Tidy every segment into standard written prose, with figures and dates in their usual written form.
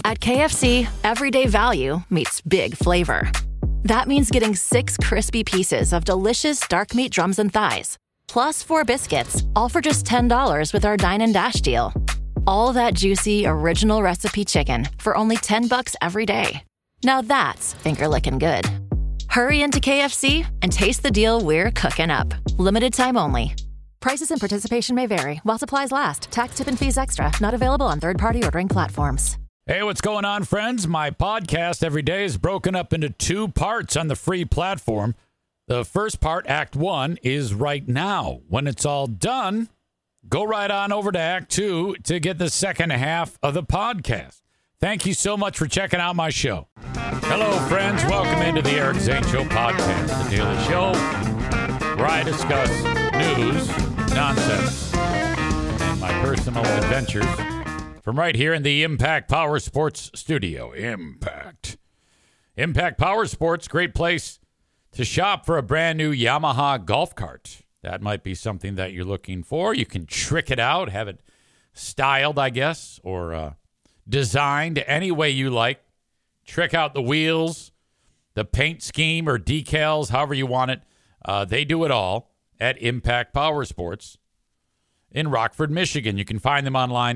At KFC, everyday value meets big flavor. That means getting 6 crispy pieces of delicious dark meat drums and thighs, plus 4 biscuits, all for just $10 with our Dine and Dash deal. All that juicy, original recipe chicken for only $10 every day. Now that's finger-licking good. Hurry into KFC and taste the deal we're cooking up. Limited time only. Prices and participation may vary while supplies last. Tax, tip, and fees extra. Not available on third-party ordering platforms. Hey, what's going on, friends? My podcast every day is broken up into 2 parts on the free platform. The first part, Act 1, is right now. When it's all done, go right on over to Act 2 to get the second half of the podcast. Thank you so much for checking out my show. Hello, friends. Welcome into the Eric Zane Show podcast, the daily show where I discuss news, nonsense, and my personal adventures from right here in the Impact Power Sports studio. Impact Power Sports, great place to shop for a brand new Yamaha golf cart. That might be something that you're looking for. You can trick it out, have it styled, I guess, or designed any way you like. Trick out the wheels, the paint scheme or decals, however you want it. They do it all at Impact Power Sports in Rockford, Michigan. You can find them online,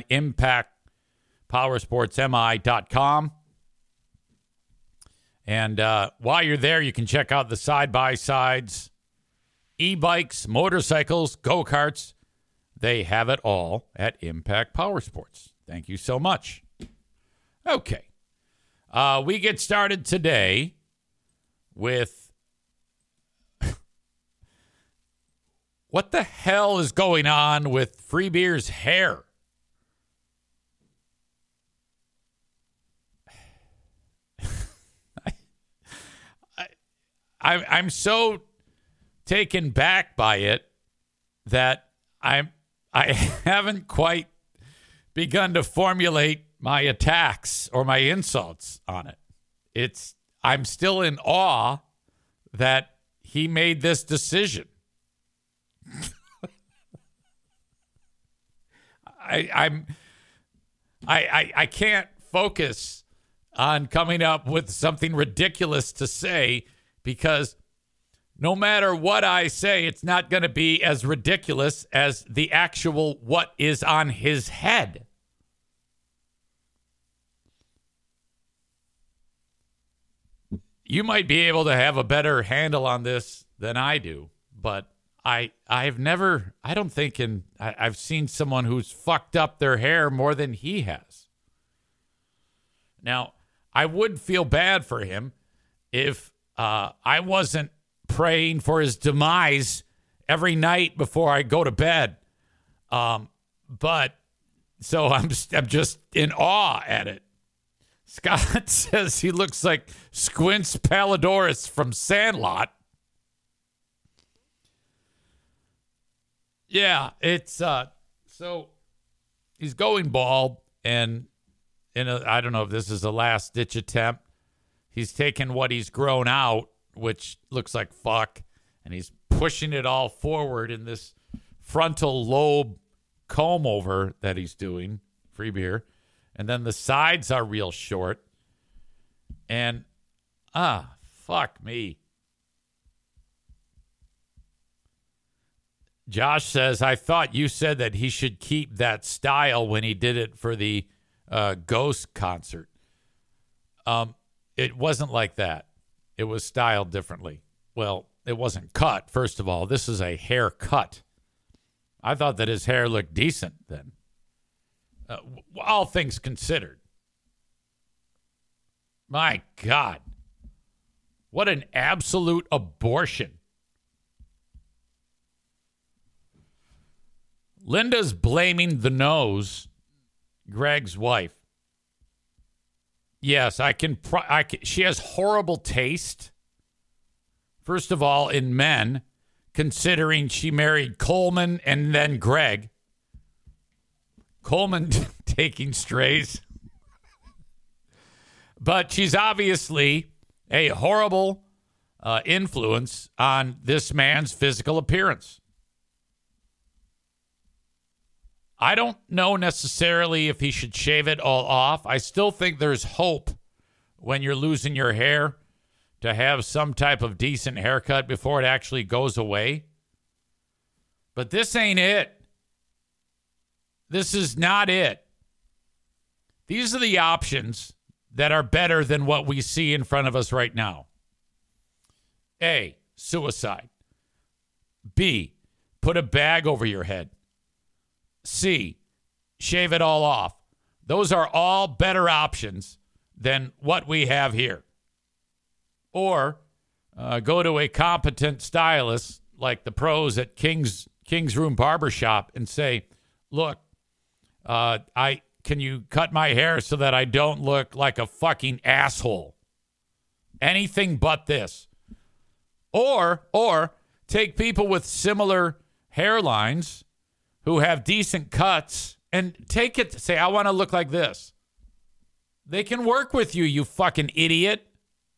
impactpowersportsmi.com. And while you're there, you can check out the side-by-sides, e-bikes, motorcycles, go-karts. They have it all at Impact Power Sports. Thank you so much. Okay. We get started today with what the hell is going on with Free Beer's hair? I'm so taken back by it that I haven't quite begun to formulate my attacks or my insults on it. I'm still in awe that he made this decision. I can't focus on coming up with something ridiculous to say, because no matter what I say, it's not going to be as ridiculous as the actual what is on his head. You might be able to have a better handle on this than I do, but I've seen someone who's fucked up their hair more than he has. Now, I would feel bad for him if I wasn't praying for his demise every night before I go to bed. But so I'm just in awe at it. Scott says he looks like Squints Palledorous from Sandlot. Yeah, it's so he's going bald, and I don't know if this is a last ditch attempt. He's taken what he's grown out, which looks like fuck, and he's pushing it all forward in this frontal lobe comb over that he's doing. Free beer. And then the sides are real short. And, fuck me. Josh says, I thought you said that he should keep that style when he did it for the Ghost concert. It wasn't like that. It was styled differently. Well, it wasn't cut, first of all. This is a haircut. I thought that his hair looked decent then. All things considered. My God. What an absolute abortion. Linda's blaming the nose, Greg's wife. Yes, I can. She has horrible taste. First of all, in men, considering she married Coleman and then Greg. Coleman taking strays. But she's obviously a horrible influence on this man's physical appearance. I don't know necessarily if he should shave it all off. I still think there's hope when you're losing your hair to have some type of decent haircut before it actually goes away. But this ain't it. This is not it. These are the options that are better than what we see in front of us right now. A, suicide. B, put a bag over your head. C, shave it all off. Those are all better options than what we have here. Or go to a competent stylist like the pros at King's Room Barbershop and say, look, can you cut my hair so that I don't look like a fucking asshole? Anything but this. Or take people with similar hairlines who have decent cuts and take it, say, I want to look like this. They can work with you, you fucking idiot.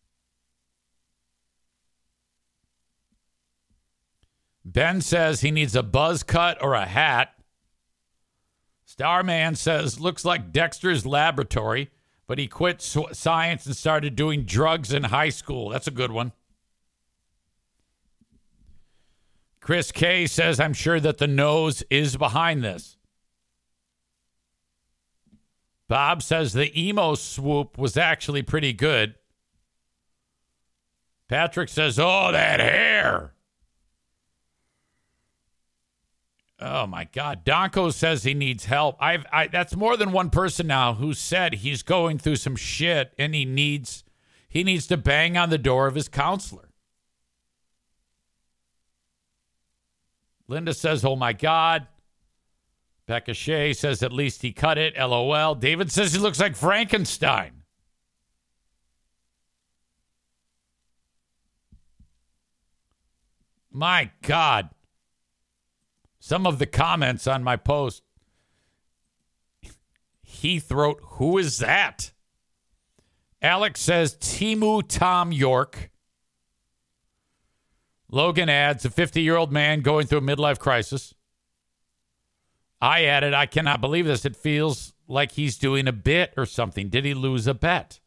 Ben says he needs a buzz cut or a hat. Starman says, looks like Dexter's Laboratory, but he quit science and started doing drugs in high school. That's a good one. Chris K says, I'm sure that the nose is behind this. Bob says the emo swoop was actually pretty good. Patrick says, oh, that hair. Oh, my God. Donko says he needs help. That's more than one person now who said he's going through some shit and he needs to bang on the door of his counselor. Linda says, oh, my God. Becca Shea says at least he cut it. LOL. David says he looks like Frankenstein. My God. Some of the comments on my post. Heath wrote, who is that? Alex says, Timu Tom York. Logan adds, a 50-year-old man going through a midlife crisis. I added, I cannot believe this. It feels like he's doing a bit or something. Did he lose a bet?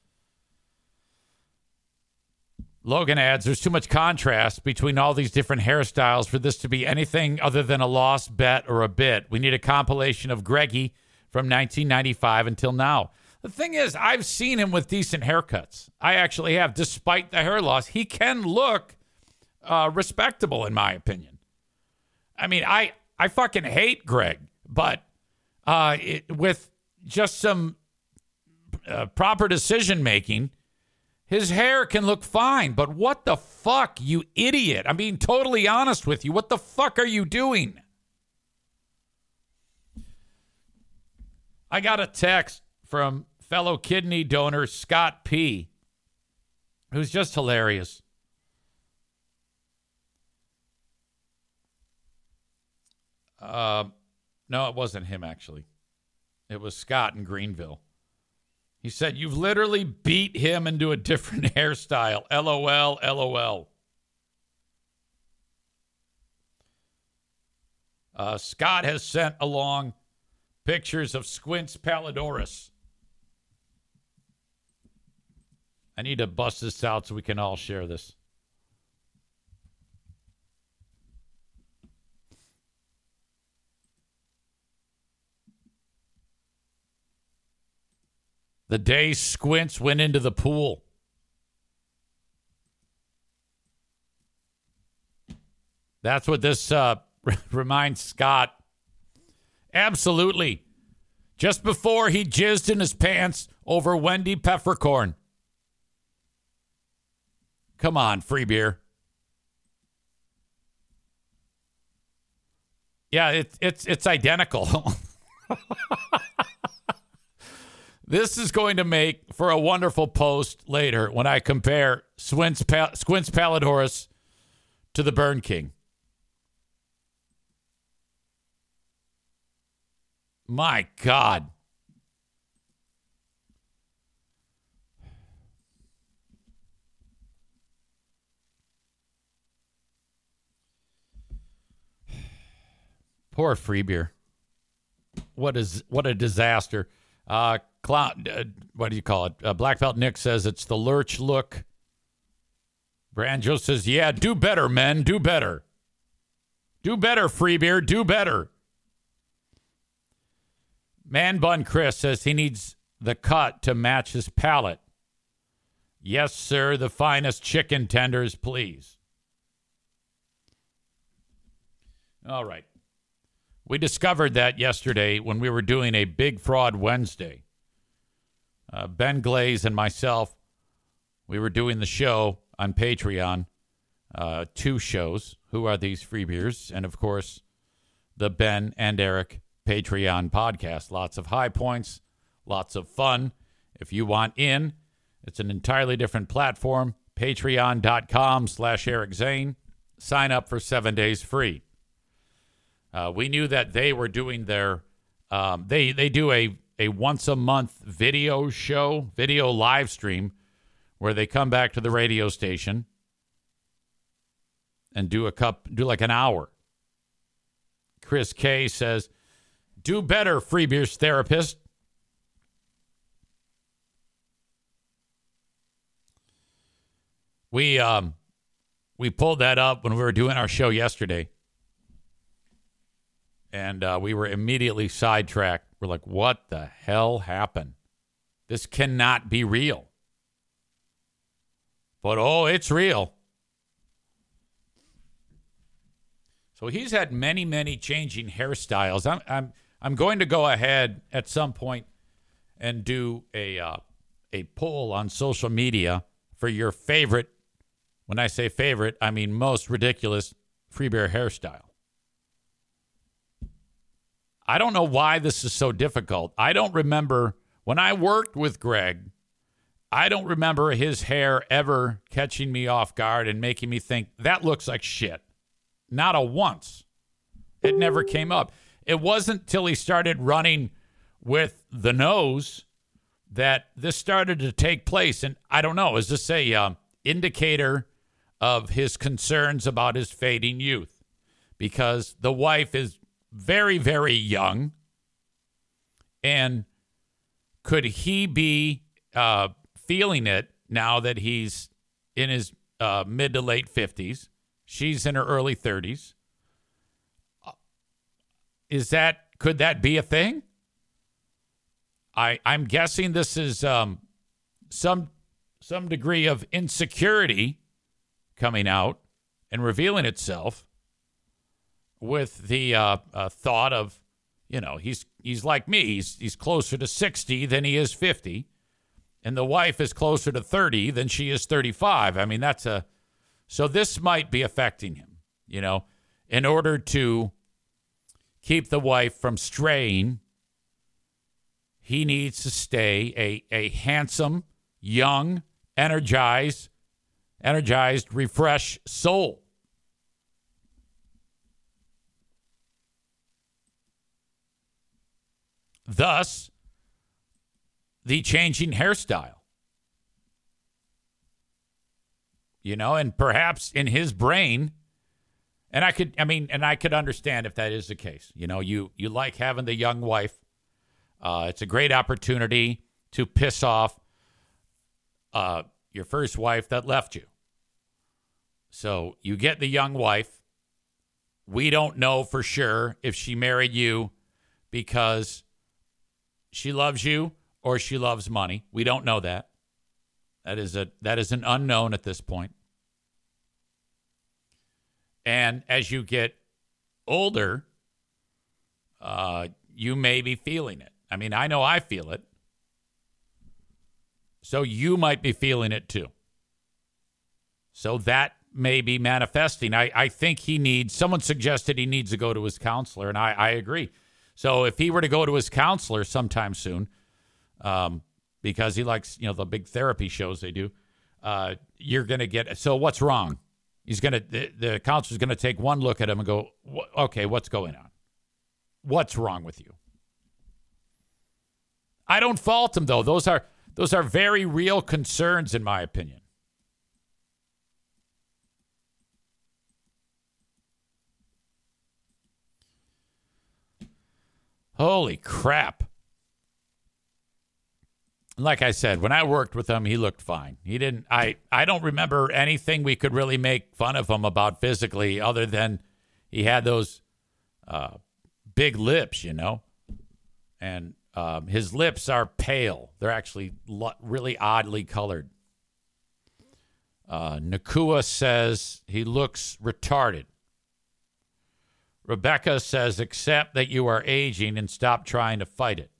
Logan adds, there's too much contrast between all these different hairstyles for this to be anything other than a lost bet or a bit. We need a compilation of Greggy from 1995 until now. The thing is, I've seen him with decent haircuts. I actually have. Despite the hair loss, he can look respectable, in my opinion. I mean, I fucking hate Greg, but with just some proper decision making, his hair can look fine. But what the fuck, you idiot? I'm being totally honest with you. What the fuck are you doing? I got a text from fellow kidney donor Scott P., who's just hilarious. No, it wasn't him, actually. It was Scott in Greenville. He said, you've literally beat him into a different hairstyle. LOL, LOL. Scott has sent along pictures of Squints Palidorus. I need to bust this out so we can all share this. The day Squints went into the pool. That's what this reminds Scott. Absolutely. Just before he jizzed in his pants over Wendy Peppercorn. Come on, free beer. Yeah, it's identical. This is going to make for a wonderful post later when I compare Squints Palidorus to the Burn King. My God. Poor free beer. what a disaster. What do you call it? Black Belt Nick says it's the lurch look. Branjo says, yeah, do better, men. Do better. Do better, Freebeer. Do better. Man Bun Chris says he needs the cut to match his palate. Yes, sir. The finest chicken tenders, please. All right. We discovered that yesterday when we were doing a Big Fraud Wednesday. Ben Glaze and myself, we were doing the show on Patreon, 2 shows. Who Are These Free Beers? And, of course, the Ben and Eric Patreon podcast. Lots of high points, lots of fun. If you want in, it's an entirely different platform, patreon.com/Eric Zane. Sign up for 7 days free. We knew that they were doing their, they do a once a month video show, video live stream, where they come back to the radio station and do like an hour. Chris K says, do better, Free Beers therapist. We pulled that up when we were doing our show yesterday. And we were immediately sidetracked. We're like, what the hell happened? This cannot be real. But, oh, it's real. So he's had many, many changing hairstyles. I'm going to go ahead at some point and do a poll on social media for your favorite. When I say favorite, I mean most ridiculous Free Beer hairstyle. I don't know why this is so difficult. I don't remember when I worked with Greg, I don't remember his hair ever catching me off guard and making me think that looks like shit. Not a once. It never came up. It wasn't till he started running with the nose that this started to take place. And I don't know, is this a indicator of his concerns about his fading youth? Because the wife is very, very young. And could he be feeling it now that he's in his mid to late 50s? She's in her early 30s. Could that be a thing? I'm guessing this is some degree of insecurity coming out and revealing itself with the thought of, he's like me. He's closer to 60 than he is 50, and the wife is closer to 30 than she is 35. I mean, so this might be affecting him, in order to keep the wife from straying. He needs to stay a handsome, young, energized, refreshed soul. Thus, the changing hairstyle. And perhaps in his brain, and I could understand if that is the case. You like having the young wife. It's a great opportunity to piss off your first wife that left you. So you get the young wife. We don't know for sure if she married you because she loves you or she loves money. We don't know that. That is an unknown at this point. And as you get older, you may be feeling it. I mean, I know I feel it. So you might be feeling it too. So that may be manifesting. I think someone suggested he needs to go to his counselor, and I agree. So if he were to go to his counselor sometime soon, because he likes, the big therapy shows they do, you're going to get, so what's wrong? The counselor's going to take one look at him and go, okay, what's going on? What's wrong with you? I don't fault him, though. Those are very real concerns, in my opinion. Holy crap. Like I said, when I worked with him, he looked fine. He didn't, I don't remember anything we could really make fun of him about physically other than he had those big lips, you know, and his lips are pale. They're actually really oddly colored. Nakua says he looks retarded. Rebecca says, accept that you are aging and stop trying to fight it.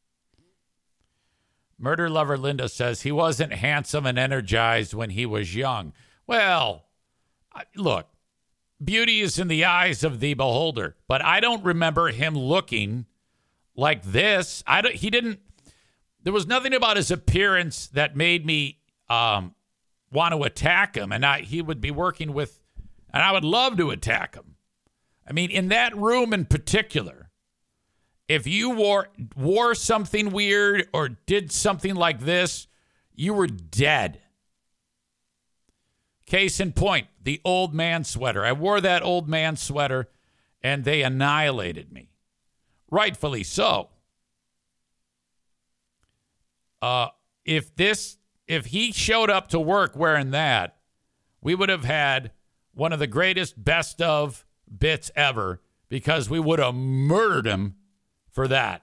Murder Lover Linda says he wasn't handsome and energized when he was young. Well, look, beauty is in the eyes of the beholder, but I don't remember him looking like this. There was nothing about his appearance that made me want to attack him, and he would be working with, and I would love to attack him. I mean, in that room in particular, if you wore something weird or did something like this, you were dead. Case in point, the old man sweater. I wore that old man sweater, and they annihilated me. Rightfully so. If he showed up to work wearing that, we would have had one of the greatest best of bits ever, because we would have murdered him for that.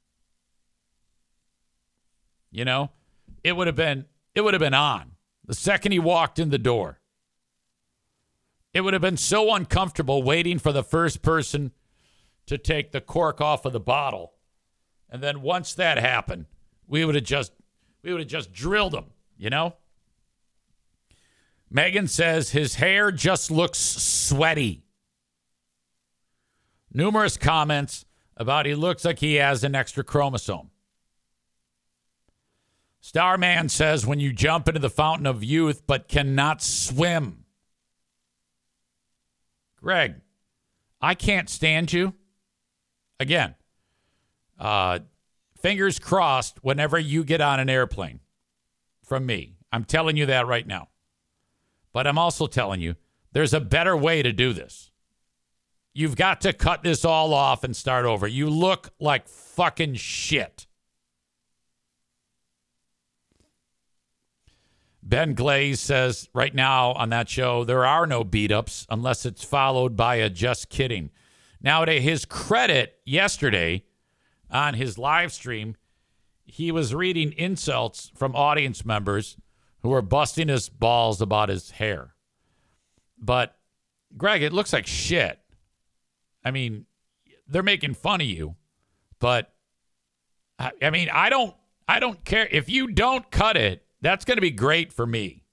You know, it would have been on the second he walked in the door. It would have been so uncomfortable waiting for the first person to take the cork off of the bottle. And then once that happened, we would have just drilled him, you know? Megan says his hair just looks sweaty. Numerous comments about he looks like he has an extra chromosome. Starman says when you jump into the fountain of youth but cannot swim. Greg, I can't stand you. Again, fingers crossed whenever you get on an airplane from me. I'm telling you that right now. But I'm also telling you there's a better way to do this. You've got to cut this all off and start over. You look like fucking shit. Ben Glaze says right now on that show, there are no beat-ups unless it's followed by a just kidding. Now, to his credit, yesterday on his live stream, he was reading insults from audience members who were busting his balls about his hair. But, Greg, it looks like shit. I mean, they're making fun of you, but I mean, I don't care if you don't cut it. That's going to be great for me.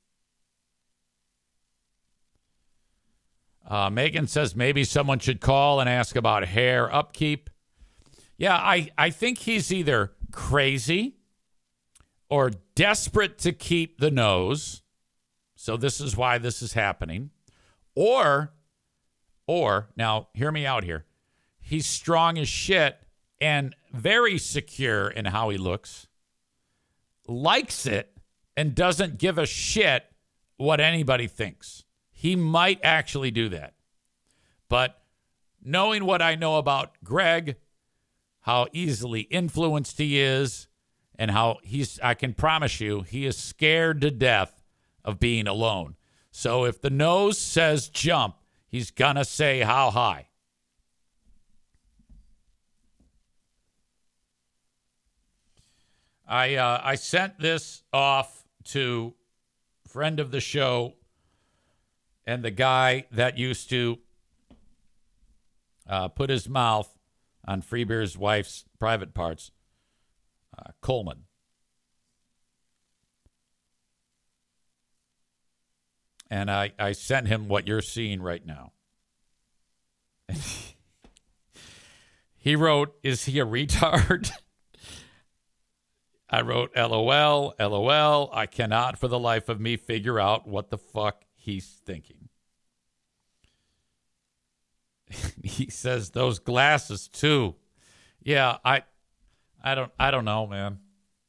Megan says maybe someone should call and ask about hair upkeep. Yeah, I think he's either crazy or desperate to keep the nose. So this is why this is happening. Or, now hear me out here. He's strong as shit and very secure in how he looks, likes it, and doesn't give a shit what anybody thinks. He might actually do that. But knowing what I know about Greg, how easily influenced he is, and how I can promise you, he is scared to death of being alone. So if the nose says jump, he's going to say how high. I sent this off to friend of the show and the guy that used to put his mouth on Freebeer's wife's private parts, Coleman. And I sent him what you're seeing right now. He wrote, is he a retard? I wrote, LOL, LOL. I cannot for the life of me figure out what the fuck he's thinking. He says those glasses too. Yeah, I don't know, man.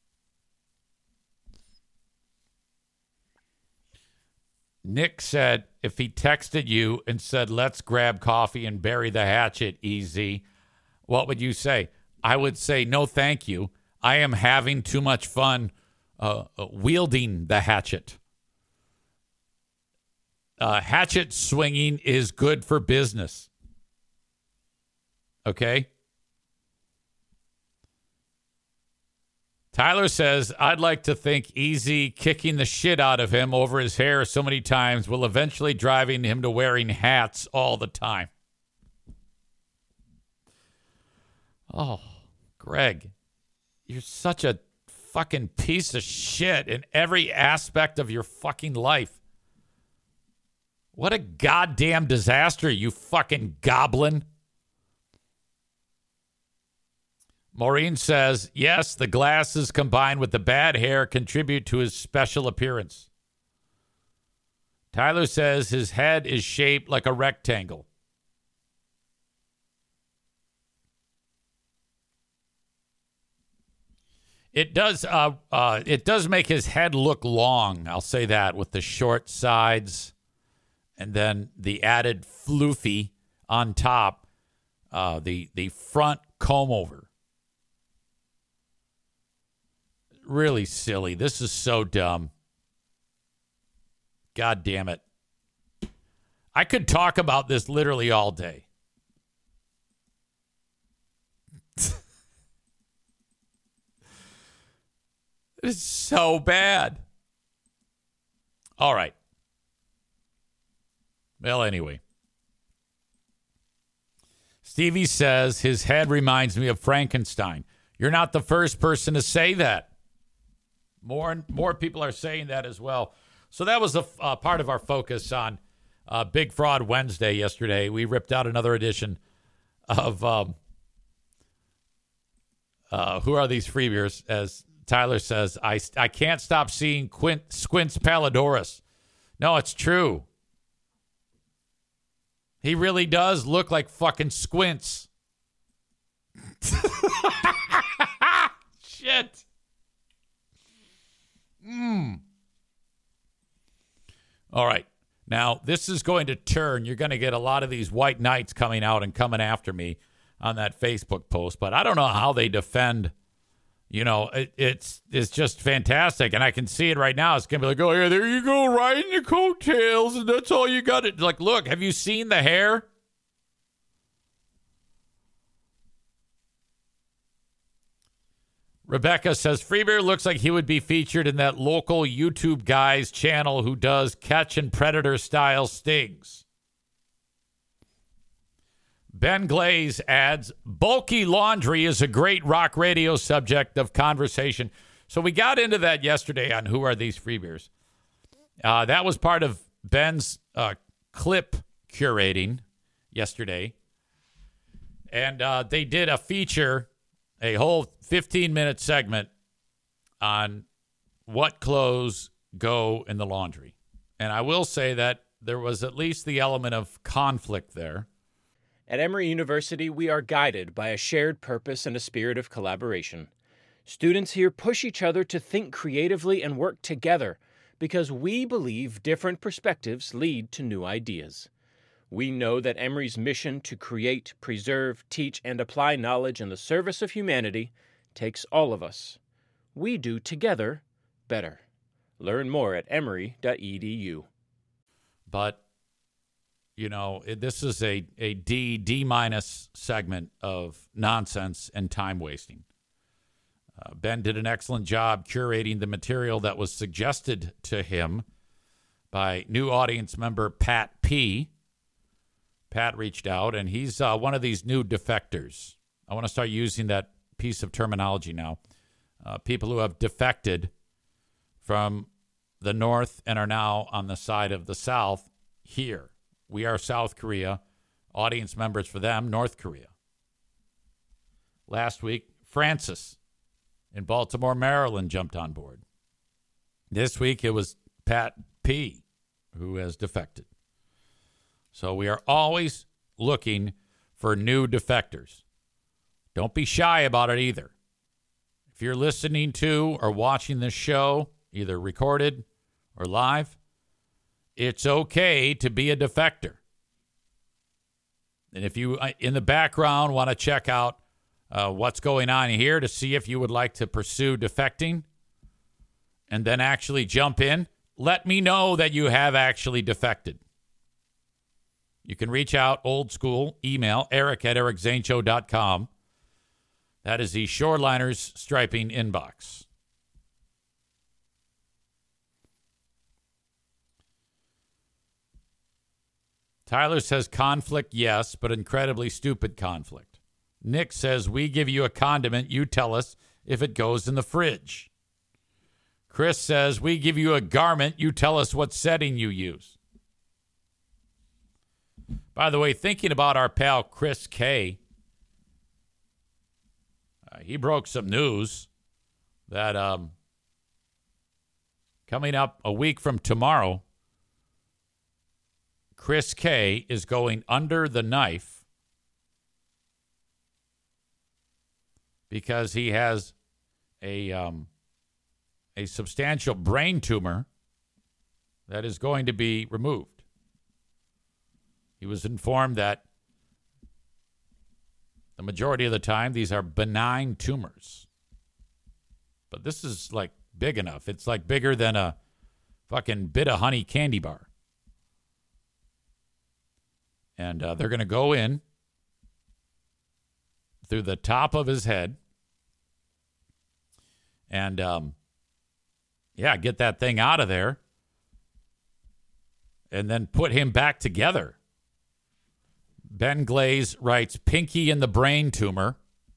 Nick said if he texted you and said, let's grab coffee and bury the hatchet easy, what would you say? I would say no thank you. I am having too much fun wielding the hatchet. Hatchet swinging is good for business. Okay? Tyler says, I'd like to think Easy kicking the shit out of him over his hair so many times will eventually driving him to wearing hats all the time. Oh, Greg, you're such a fucking piece of shit in every aspect of your fucking life. What a goddamn disaster, you fucking goblin. Maureen says, yes, the glasses combined with the bad hair contribute to his special appearance. Tyler says his head is shaped like a rectangle. It does make his head look long, I'll say that, with the short sides. And then the added floofy on top, the front comb over. Really silly. This is so dumb. God damn it. I could talk about this literally all day. It's so bad. All right. Well, anyway. Stevie says his head reminds me of Frankenstein. You're not the first person to say that. More people are saying that as well. So that was a part of our focus on Big Fraud Wednesday yesterday. We ripped out another edition of Who Are These Freebeers? As Tyler says, I can't stop seeing Squints Palidorus. No, it's true. He really does look like fucking Squints. Shit. All right. Now, this is going to turn. You're going to get a lot of these white knights coming out and coming after me on that Facebook post, but I don't know how they defend. You know, it's just fantastic, and I can see it right now. It's going to be like, oh, yeah, there you go, riding your coattails, and that's all you got. Like, look, have you seen the hair? Rebecca says, Freebeer looks like he would be featured in that local YouTube guy's channel who does catch and predator-style stings. Ben Glaze adds, bulky laundry is a great rock radio subject of conversation. So we got into that yesterday on Who Are These Freebeers? That was part of Ben's clip curating yesterday. And they did a feature, a whole 15-minute segment on what clothes go in the laundry. And I will say that there was at least the element of conflict there. At Emory University, we are guided by a shared purpose and a spirit of collaboration. Students here push each other to think creatively and work together because we believe different perspectives lead to new ideas. We know that Emory's mission to create, preserve, teach, and apply knowledge in the service of humanity takes all of us. We do together better. Learn more at emory.edu. But you know, this is a D- segment of nonsense and time wasting. Ben did an excellent job curating the material that was suggested to him by new audience member Pat P. Pat reached out, and he's one of these new defectors. I want to start using that piece of terminology now. People who have defected from the North and are now on the side of the South here. We are South Korea. Audience members for them, North Korea. Last week, Francis in Baltimore, Maryland, jumped on board. This week, it was Pat P. who has defected. So we are always looking for new defectors. Don't be shy about it either. If you're listening to or watching this show, either recorded or live, it's okay to be a defector. And if you, in the background, want to check out what's going on here to see if you would like to pursue defecting and then actually jump in, let me know that you have actually defected. You can reach out old school, email eric@ericzaneshow.com. That is the Shoreliners Striping inbox. Tyler says conflict, yes, but incredibly stupid conflict. Nick says we give you a condiment, you tell us if it goes in the fridge. Chris says we give you a garment, you tell us what setting you use. By the way, thinking about our pal Chris K, he broke some news that coming up a week from tomorrow, Chris K is going under the knife because he has a substantial brain tumor that is going to be removed. He was informed that the majority of the time these are benign tumors. But this is like big enough. It's like bigger than a fucking bit of honey candy bar. And they're going to go in through the top of his head and, get that thing out of there and then put him back together. Ben Glaze writes, pinky in the brain tumor.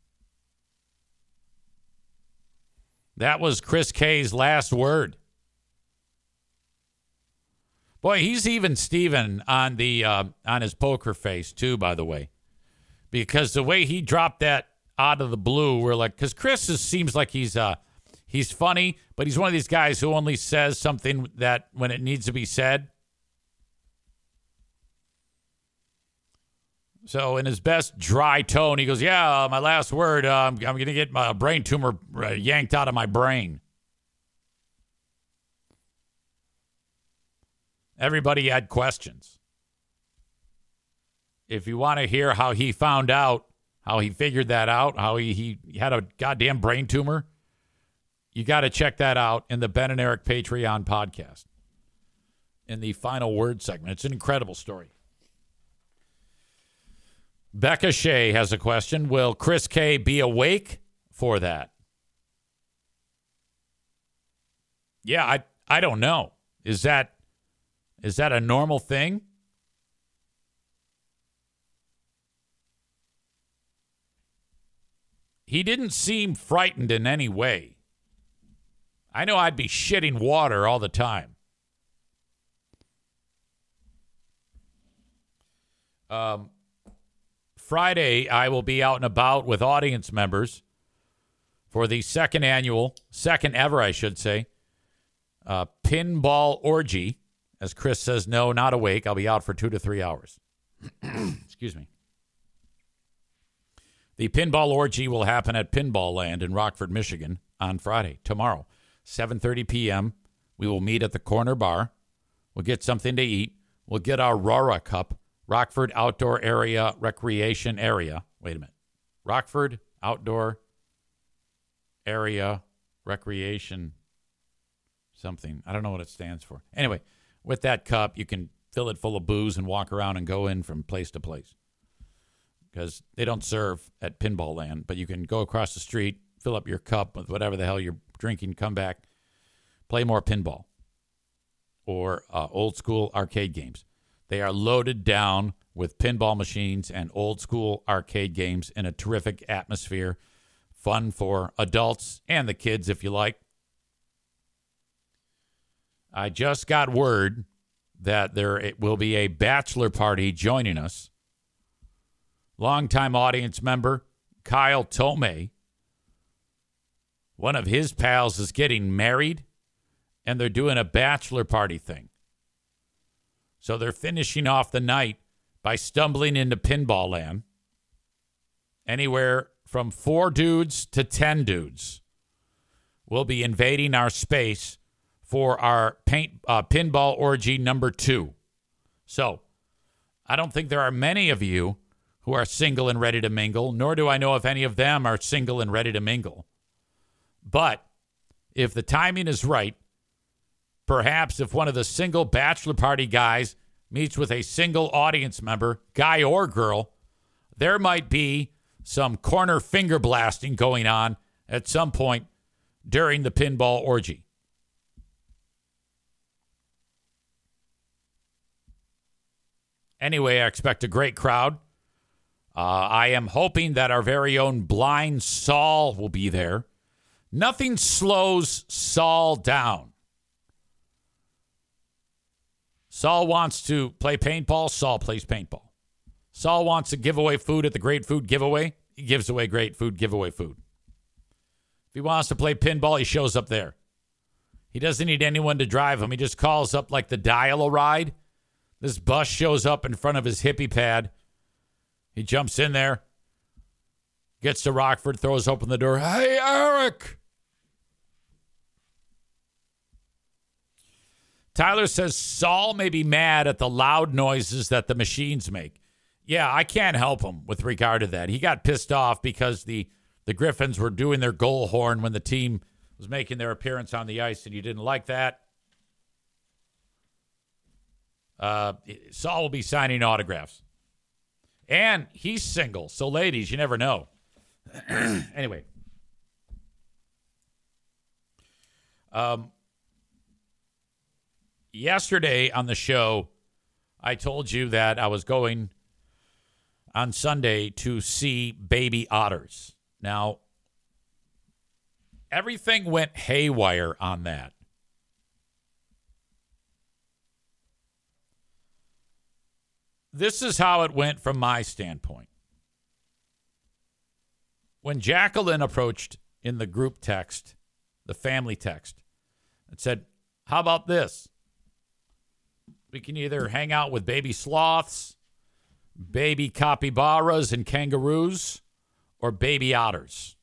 That was Chris K's last word. Boy, he's even Steven on the on his poker face, too, by the way. Because the way he dropped that out of the blue, we're like, because Chris seems like he's funny, but he's one of these guys who only says something that when it needs to be said. So in his best dry tone, he goes, yeah, my last word, I'm going to get my brain tumor yanked out of my brain. Everybody had questions. If you want to hear how he found out, how he figured that out, how he had a goddamn brain tumor, you got to check that out in the Ben and Eric Patreon podcast in the final word segment. It's an incredible story. Becca Shea has a question. Will Chris K be awake for that? Yeah, I don't know. Is that a normal thing? He didn't seem frightened in any way. I know I'd be shitting water all the time. Friday, I will be out and about with audience members for the second ever, I should say, pinball orgy. As Chris says, no, not awake. I'll be out for 2 to 3 hours. Excuse me. The pinball orgy will happen at Pinball Land in Rockford, Michigan on Friday, tomorrow, 7:30 p.m. We will meet at the corner bar. We'll get something to eat. We'll get our Rora Cup, Rockford Outdoor Area Recreation Area. Wait a minute. Rockford Outdoor Area Recreation something. I don't know what it stands for. Anyway, with that cup, you can fill it full of booze and walk around and go in from place to place. Because they don't serve at Pinball Land, but you can go across the street, fill up your cup with whatever the hell you're drinking, come back, play more pinball or old school arcade games. They are loaded down with pinball machines and old school arcade games in a terrific atmosphere. Fun for adults and the kids, if you like. I just got word that it will be a bachelor party joining us. Longtime audience member Kyle Tomei, one of his pals is getting married, and they're doing a bachelor party thing. So they're finishing off the night by stumbling into Pinball Land. Anywhere from 4 dudes to 10 dudes will be invading our space for our pinball orgy number 2. So I don't think there are many of you who are single and ready to mingle, nor do I know if any of them are single and ready to mingle. But if the timing is right, perhaps if one of the single bachelor party guys meets with a single audience member, guy or girl, there might be some corner finger blasting going on at some point during the pinball orgy. Anyway, I expect a great crowd. I am hoping that our very own blind Saul will be there. Nothing slows Saul down. Saul wants to play paintball. Saul plays paintball. Saul wants to give away food at the Great Food Giveaway. He gives away great food, giveaway food. If he wants to play pinball, he shows up there. He doesn't need anyone to drive him. He just calls up like the Dial-A-Ride. This bus shows up in front of his hippie pad. He jumps in there, gets to Rockford, throws open the door. Hey, Eric! Tyler says Saul may be mad at the loud noises that the machines make. Yeah, I can't help him with regard to that. He got pissed off because the Griffins were doing their goal horn when the team was making their appearance on the ice, and you didn't like that. Saul will be signing autographs. And he's single, so ladies, you never know. Anyway. Yesterday on the show, I told you that I was going on Sunday to see baby otters. Now, everything went haywire on that. This is how it went from my standpoint. When Jacqueline approached in the group text, the family text, and said, how about this? We can either hang out with baby sloths, baby capybaras and kangaroos, or baby otters.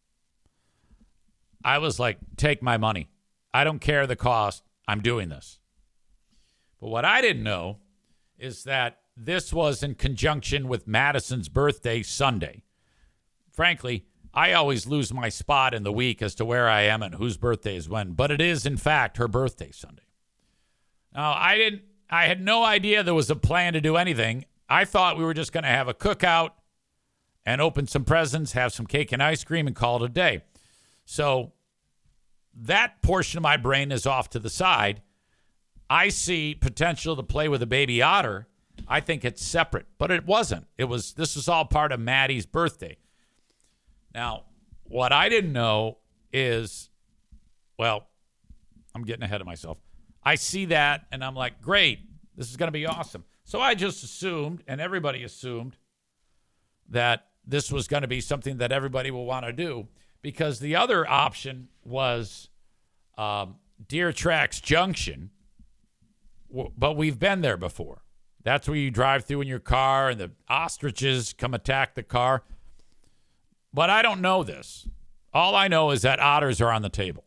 I was like, take my money. I don't care the cost. I'm doing this. But what I didn't know is that this was in conjunction with Madison's birthday Sunday. Frankly, I always lose my spot in the week as to where I am and whose birthday is when, but it is, in fact, her birthday Sunday. Now, I had no idea there was a plan to do anything. I thought we were just going to have a cookout and open some presents, have some cake and ice cream, and call it a day. So that portion of my brain is off to the side. I see potential to play with a baby otter. I think it's separate, but it wasn't. This was all part of Maddie's birthday. Now, what I didn't know is, well, I'm getting ahead of myself. I see that, and I'm like, great, this is going to be awesome. So I just assumed, and everybody assumed, that this was going to be something that everybody will want to do, because the other option was Deer Tracks Junction, but we've been there before. That's where you drive through in your car, and the ostriches come attack the car. But I don't know this. All I know is that otters are on the table.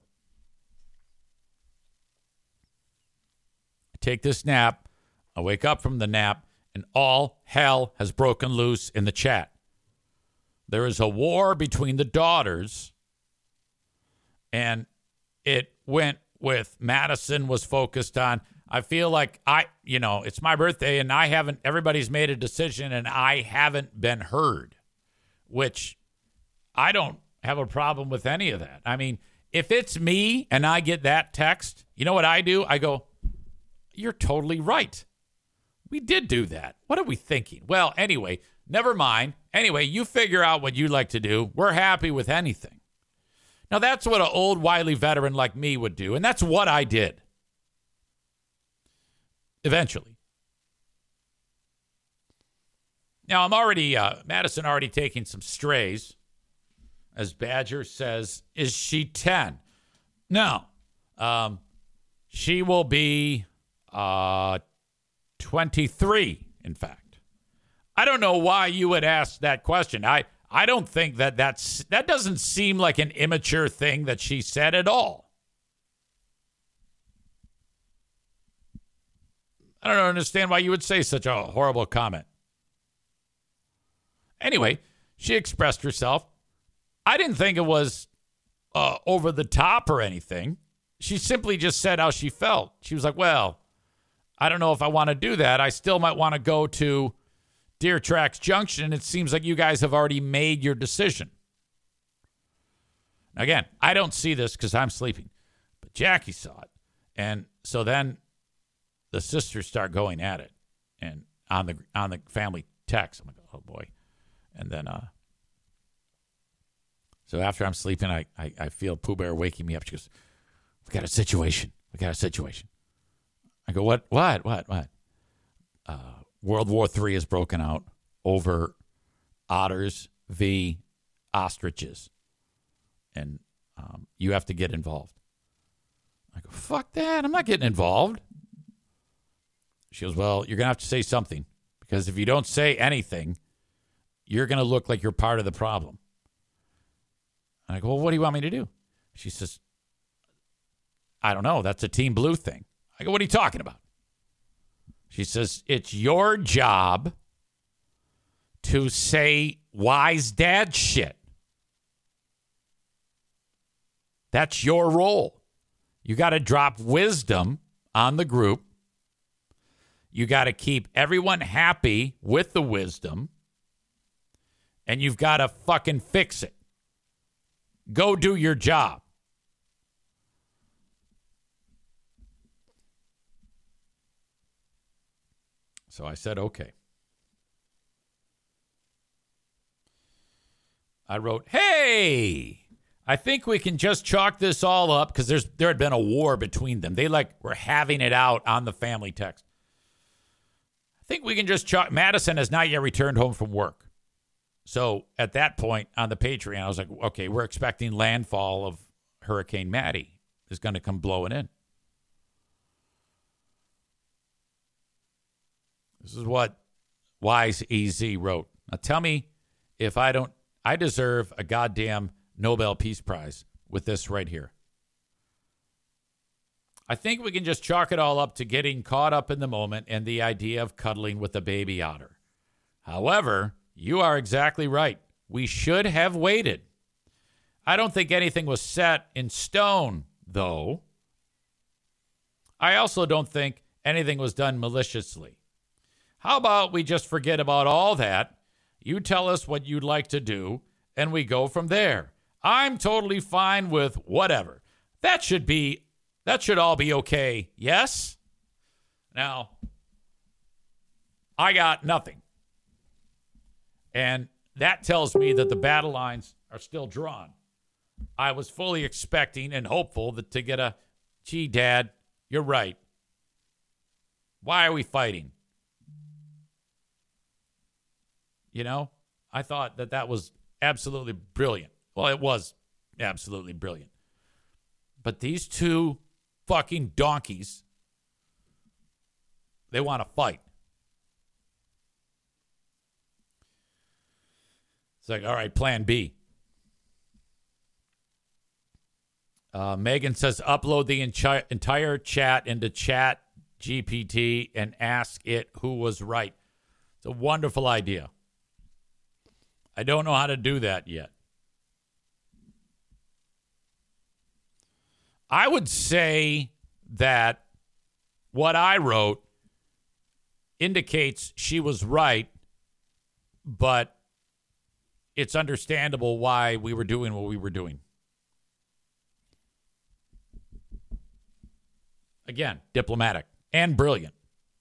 I take this nap. I wake up from the nap, and all hell has broken loose in the chat. There is a war between the daughters, and it went with Madison was focused on, I feel like it's my birthday, and everybody's made a decision, and I haven't been heard, which I don't have a problem with any of that. I mean, if it's me and I get that text, you know what I do? I go, you're totally right. We did do that. What are we thinking? Well, anyway, never mind. Anyway, you figure out what you like to do. We're happy with anything. Now, that's what an old, wily veteran like me would do, and that's what I did. Eventually. Now, Madison already taking some strays. As Badger says, is she 10? No. She will be 23, in fact. I don't know why you would ask that question. I don't think that doesn't seem like an immature thing that she said at all. I don't understand why you would say such a horrible comment. Anyway, she expressed herself. I didn't think it was over the top or anything. She simply just said how she felt. She was like, well, I don't know if I want to do that. I still might want to go to Deer Tracks Junction. It seems like you guys have already made your decision. Again, I don't see this because I'm sleeping, but Jackie saw it. And so then the sisters start going at it and on the family text. I'm like, oh boy. And then so after I'm sleeping, I feel Pooh Bear waking me up. She goes, we got a situation. I go, what? World War III has broken out over otters v. ostriches. And you have to get involved. I go, fuck that. I'm not getting involved. She goes, well, you're going to have to say something. Because if you don't say anything, you're going to look like you're part of the problem. And I go, well, what do you want me to do? She says, I don't know. That's a Team Blue thing. I go, what are you talking about? She says, it's your job to say wise dad shit. That's your role. You got to drop wisdom on the group. You got to keep everyone happy with the wisdom. And you've got to fucking fix it. Go do your job. So I said, okay. I wrote, hey, I think we can just chalk this all up because there had been a war between them. They were having it out on the family text. I think we can just chalk. Madison has not yet returned home from work. So at that point on the Patreon, I was like, okay, we're expecting landfall of Hurricane Matty is going to come blowing in. This is what Wise EZ wrote. Now tell me if I deserve a goddamn Nobel Peace Prize with this right here. I think we can just chalk it all up to getting caught up in the moment and the idea of cuddling with a baby otter. However, you are exactly right. We should have waited. I don't think anything was set in stone, though. I also don't think anything was done maliciously. How about we just forget about all that? You tell us what you'd like to do, and we go from there. I'm totally fine with whatever. That should all be okay, yes? Now, I got nothing. And that tells me that the battle lines are still drawn. I was fully expecting and hopeful to get a, gee, Dad, you're right. Why are we fighting? You know, I thought that was absolutely brilliant. Well, it was absolutely brilliant. But these two fucking donkeys, they want to fight. It's like, all right, plan B. Megan says, upload the entire chat into Chat GPT and ask it who was right. It's a wonderful idea. I don't know how to do that yet. I would say that what I wrote indicates she was right, but it's understandable why we were doing what we were doing. Again, diplomatic and brilliant.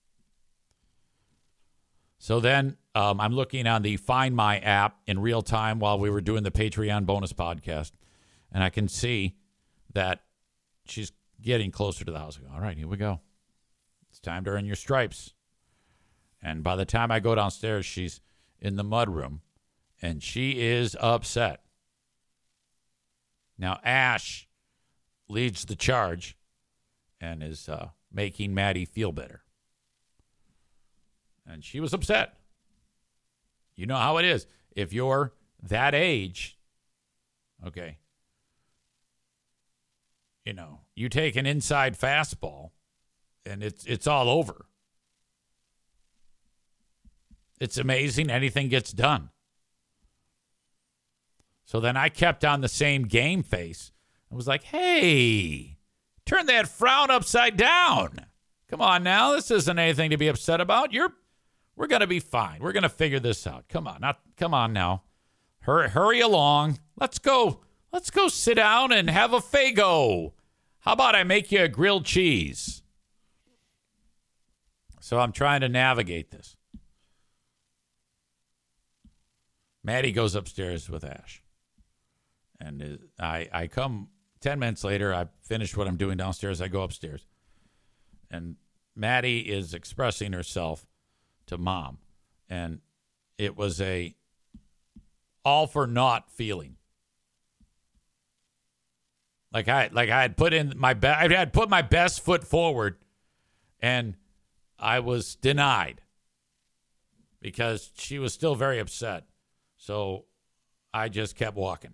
So then I'm looking on the Find My app in real time while we were doing the Patreon bonus podcast, and I can see that she's getting closer to the house. All right, here we go. It's time to earn your stripes. And by the time I go downstairs, she's in the mudroom, and she is upset. Now, Ash leads the charge and is making Maddie feel better. And she was upset. You know how it is. If you're that age, okay, you know, you take an inside fastball and it's all over. It's amazing anything gets done. So then I kept on the same game face. I was like, hey, turn that frown upside down. Come on now. This isn't anything to be upset about. We're going to be fine. We're going to figure this out. Come on now. Hurry along. Let's go sit down and have a Faygo. How about I make you a grilled cheese? So I'm trying to navigate this. Maddie goes upstairs with Ash. And I come 10 minutes later. I finish what I'm doing downstairs. I go upstairs. And Maddie is expressing herself to Mom. And it was a all for naught feeling. Like I had put in I had put my best foot forward, and I was denied because she was still very upset. So I just kept walking.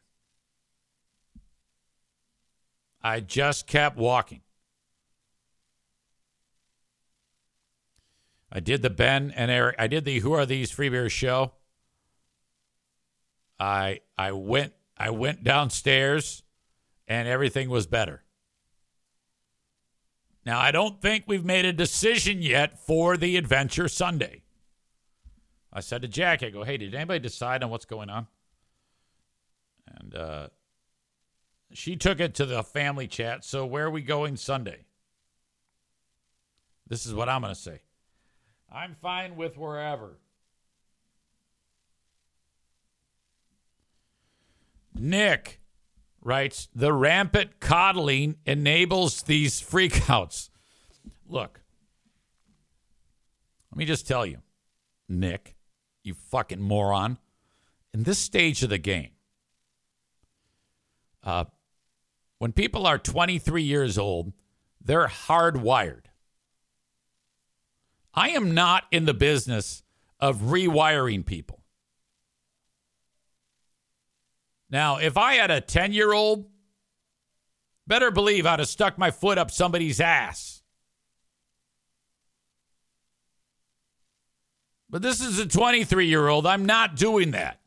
I just kept walking. I did the Ben and Eric. I did the Who Are These Free Beers show. I went downstairs, and everything was better. Now, I don't think we've made a decision yet for the Adventure Sunday. I said to Jack, I go, hey, did anybody decide on what's going on? And she took it to the family chat. So where are we going Sunday? This is what I'm going to say. I'm fine with wherever. Nick writes, the rampant coddling enables these freakouts. Look, let me just tell you, Nick, you fucking moron. In this stage of the game, when people are 23 years old, they're hardwired. I am not in the business of rewiring people. Now, if I had a 10-year-old, better believe I'd have stuck my foot up somebody's ass. But this is a 23-year-old. I'm not doing that.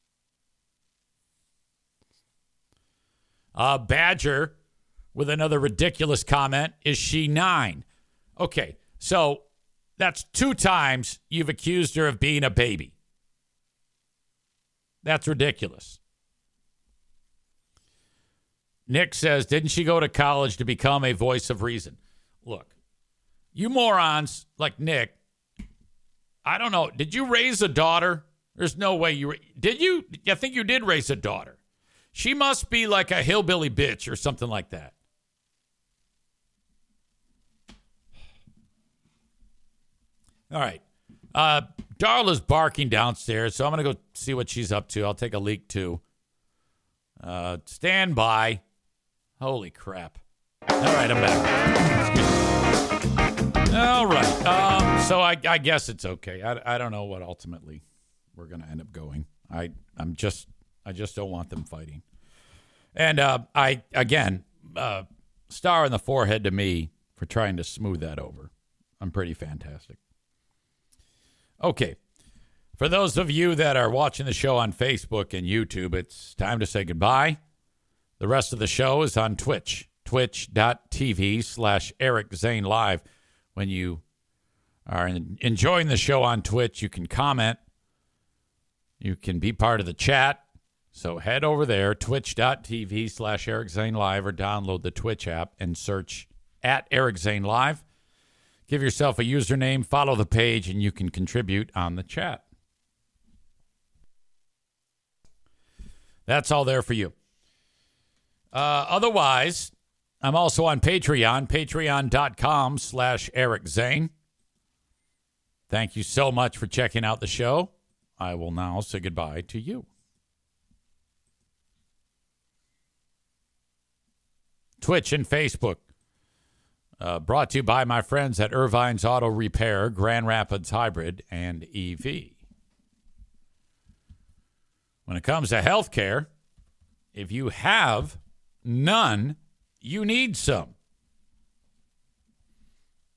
Badger with another ridiculous comment. Is she 9? Okay, so that's 2 times you've accused her of being a baby. That's ridiculous. Nick says, didn't she go to college to become a voice of reason? Look, you morons like Nick, I don't know. Did you raise a daughter? There's no way you... Did you? I think you did raise a daughter. She must be like a hillbilly bitch or something like that. All right. Darla's barking downstairs, so I'm going to go see what she's up to. I'll take a leak, too. Stand by. Holy crap. All right, I'm back. All right. So I guess it's okay. I don't know what ultimately we're going to end up going. I just don't want them fighting. And star in the forehead to me for trying to smooth that over. I'm pretty fantastic. Okay. For those of you that are watching the show on Facebook and YouTube, it's time to say goodbye. The rest of the show is on Twitch, twitch.tv/Eric Zane Live. When you are enjoying the show on Twitch, you can comment. You can be part of the chat. So head over there, twitch.tv/Eric Zane Live, or download the Twitch app and search at Eric Zane Live. Give yourself a username, follow the page, and you can contribute on the chat. That's all there for you. Otherwise, I'm also on Patreon, patreon.com/Eric Zane. Thank you so much for checking out the show. I will now say goodbye to you. Twitch and Facebook. Brought to you by my friends at Irvine's Auto Repair, Grand Rapids Hybrid, and EV. When it comes to healthcare, if you have none, you need some.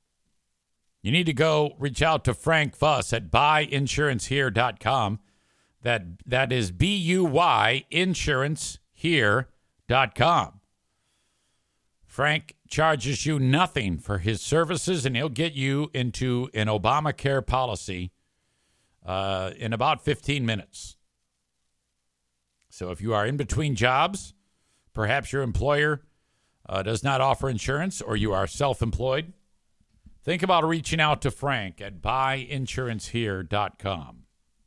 You need to go reach out to Frank Fuss at buyinsurancehere.com. That is BUY insurancehere.com. Frank charges you nothing for his services, and he'll get you into an Obamacare policy in about 15 minutes. So if you are in between jobs, perhaps your employer does not offer insurance, or you are self-employed, think about reaching out to Frank at buyinsurancehere.com.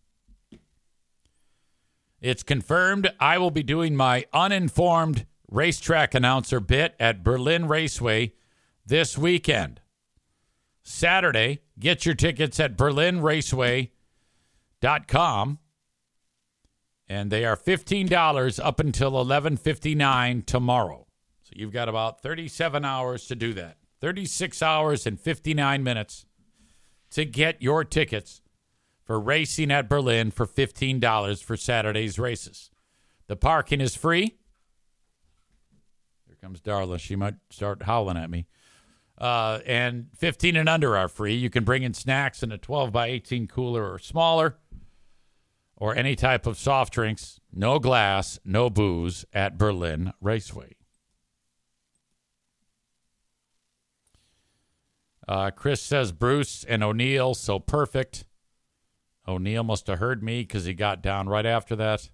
It's confirmed I will be doing my uninformed racetrack announcer bit at Berlin Raceway this weekend. Saturday, get your tickets at berlinraceway.com. And they are $15 up until 11:59 tomorrow. So you've got about 37 hours to do that. 36 hours and 59 minutes to get your tickets for racing at Berlin for $15 for Saturday's races. The parking is free. Here comes Darla. She might start howling at me. And 15 and under are free. You can bring in snacks in a 12 by 18 cooler or smaller, or any type of soft drinks. No glass, no booze at Berlin Raceway. Chris says Bruce and O'Neill, so perfect. O'Neill must have heard me because he got down right after that.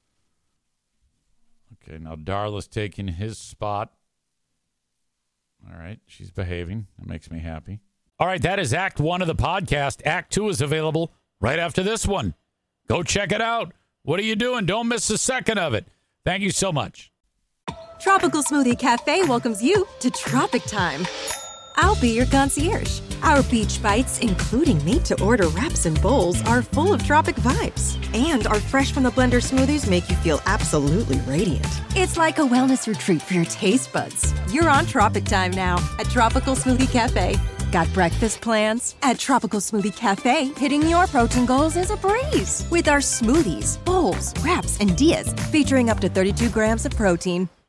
Okay, now Darla's taking his spot. All right, she's behaving. That makes me happy. All right, that is Act 1 of the podcast. Act 2 is available right after this one. Go check it out. What are you doing? Don't miss a second of it. Thank you so much. Tropical Smoothie Cafe welcomes you to Tropic Time. I'll be your concierge. Our beach bites, including made-to-order wraps and bowls, are full of tropic vibes. And our fresh-from-the-blender smoothies make you feel absolutely radiant. It's like a wellness retreat for your taste buds. You're on Tropic Time now at Tropical Smoothie Cafe. Got breakfast plans? At Tropical Smoothie Cafe, hitting your protein goals is a breeze. With our smoothies, bowls, wraps, and dias featuring up to 32 grams of protein.